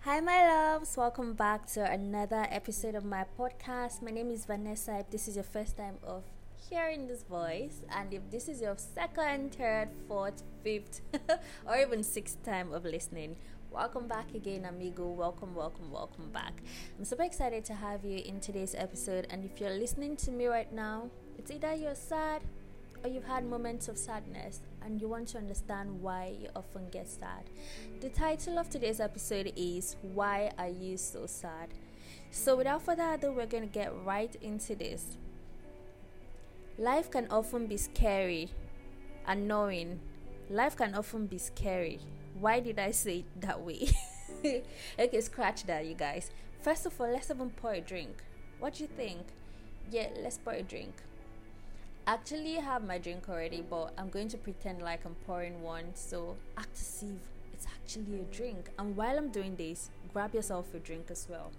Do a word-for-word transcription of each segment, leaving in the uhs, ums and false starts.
Hi, my loves. Welcome back to another episode of my podcast. My name is Vanessa. If this is your first time of hearing this voice, and if this is your second, third, fourth, fifth, or even sixth time of listening, welcome back again, amigo. Welcome, welcome, welcome back. I'm super excited to have you in today's episode. And if you're listening to me right now, it's either you're sad or you've had moments of sadness and you want to understand why you often get sad. The title of today's episode is Why Are You So Sad? So without further ado, we're going to get right into this. Life can often be scary, annoying. Life can often be scary. Why did I say it that way? Okay, scratch that, you guys. First of all, let's even pour a drink. What do you think? Yeah, let's pour a drink. Actually have my drink already, but I'm going to pretend like I'm pouring one, so act as if it's actually a drink. And while I'm doing this, grab yourself a drink as well.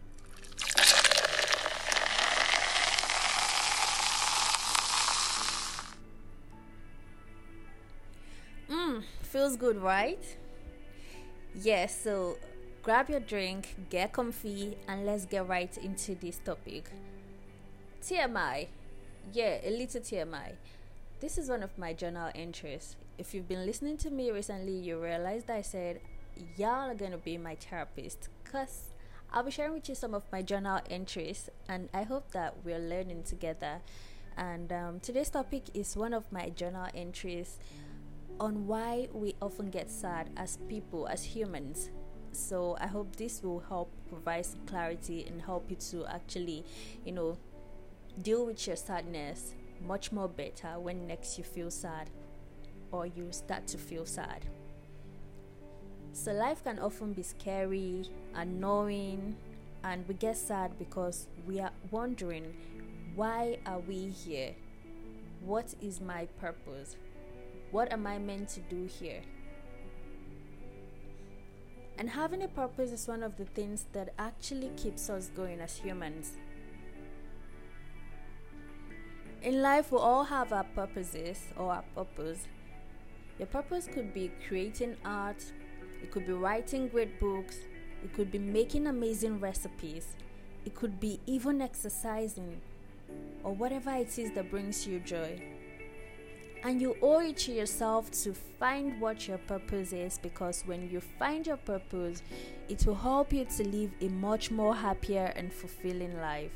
Mmm, feels good, right? Yeah, so grab your drink, get comfy, and let's get right into this topic. T M I. Yeah, a little T M I. This is one of my journal entries. If you've been listening to me recently, you realized I said y'all are gonna be my therapist, cause I'll be sharing with you some of my journal entries, and I hope that we're learning together. And um, today's topic is one of my journal entries on why we often get sad as people, as humans. So I hope this will help provide some clarity and help you to actually, you know, deal with your sadness much more better when next you feel sad or you start to feel sad. So life can often be scary, annoying, and we get sad because we are wondering, why are we here? What is my purpose? What am I meant to do here? And having a purpose is one of the things that actually keeps us going as humans. In life, we all have our purposes or our purpose. Your purpose could be creating art, it could be writing great books, it could be making amazing recipes, it could be even exercising, or whatever it is that brings you joy. And you owe it to yourself to find what your purpose is, because when you find your purpose, it will help you to live a much more happier and fulfilling life.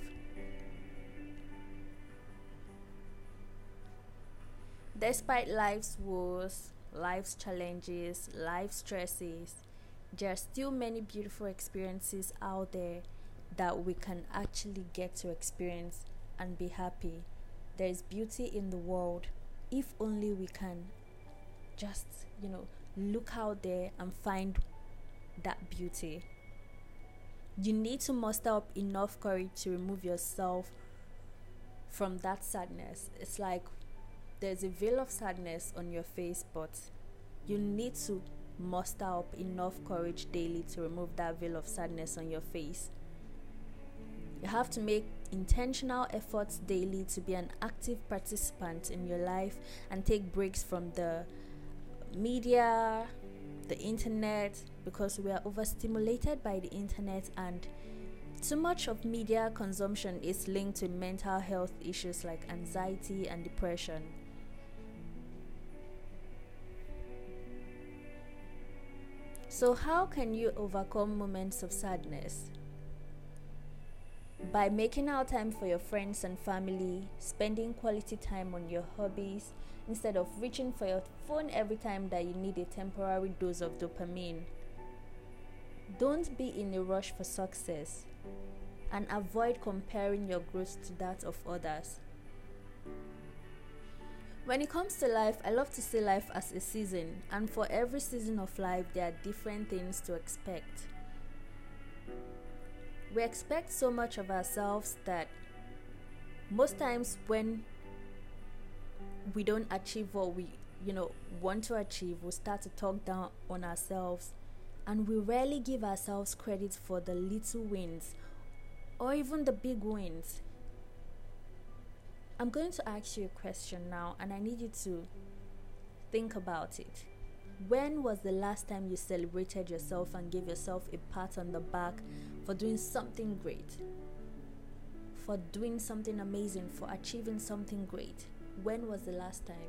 Despite life's woes, life's challenges, life's stresses, there are still many beautiful experiences out there that we can actually get to experience and be happy. There is beauty in the world if only we can just, you know, look out there and find that beauty. You need to muster up enough courage to remove yourself from that sadness. It's like there's a veil of sadness on your face, but you need to muster up enough courage daily to remove that veil of sadness on your face. You have to make intentional efforts daily to be an active participant in your life and take breaks from the media, the internet, because we are overstimulated by the internet, and too much of media consumption is linked to mental health issues like anxiety and depression. So how can you overcome moments of sadness? By making out time for your friends and family, spending quality time on your hobbies, instead of reaching for your phone every time that you need a temporary dose of dopamine. Don't be in a rush for success, and avoid comparing your growth to that of others. When it comes to life, I love to see life as a season, and for every season of life, there are different things to expect. We expect so much of ourselves that most times when we don't achieve what we, you know, want to achieve, we start to talk down on ourselves, and we rarely give ourselves credit for the little wins or even the big wins. I'm going to ask you a question now, and I need you to think about it. When was the last time you celebrated yourself and gave yourself a pat on the back for doing something great? For doing something amazing, for achieving something great? When was the last time?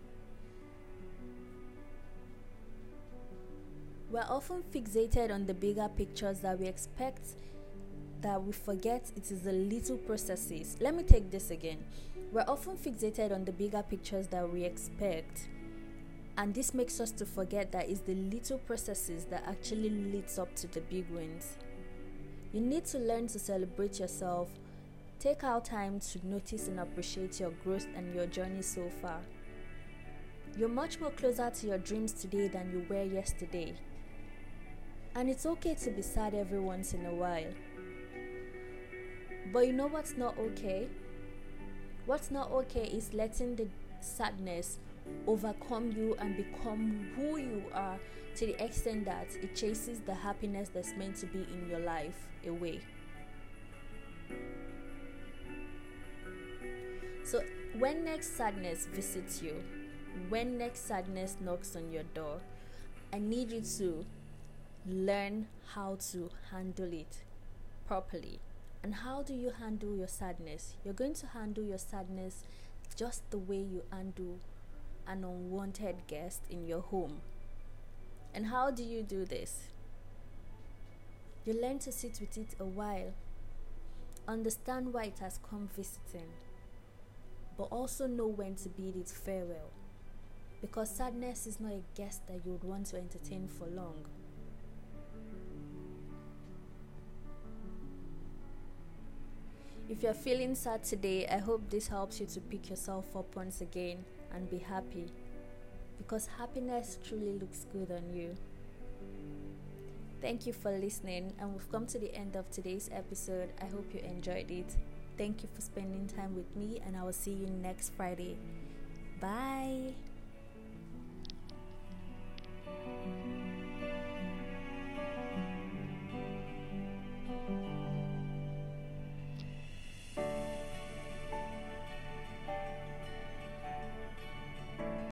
We're often fixated on the bigger pictures that we expect, that we forget it is the little processes. Let me take this again. We're often fixated on the bigger pictures that we expect, and this makes us to forget that it's the little processes that actually leads up to the big wins. You need to learn to celebrate yourself. Take out time to notice and appreciate your growth and your journey so far. You're much more closer to your dreams today than you were yesterday. And it's okay to be sad every once in a while. But you know what's not okay? What's not okay is letting the sadness overcome you and become who you are, to the extent that it chases the happiness that's meant to be in your life away. So when next sadness visits you, when next sadness knocks on your door, I need you to learn how to handle it properly. And how do you handle your sadness? You're going to handle your sadness just the way you handle an unwanted guest in your home. And how do you do this? You learn to sit with it a while, understand why it has come visiting, but also know when to bid it farewell. Because sadness is not a guest that you would want to entertain for long. If you're feeling sad today, I hope this helps you to pick yourself up once again and be happy, because happiness truly looks good on you. Thank you for listening, and we've come to the end of today's episode. I hope you enjoyed it. Thank you for spending time with me, and I will see you next Friday. Bye.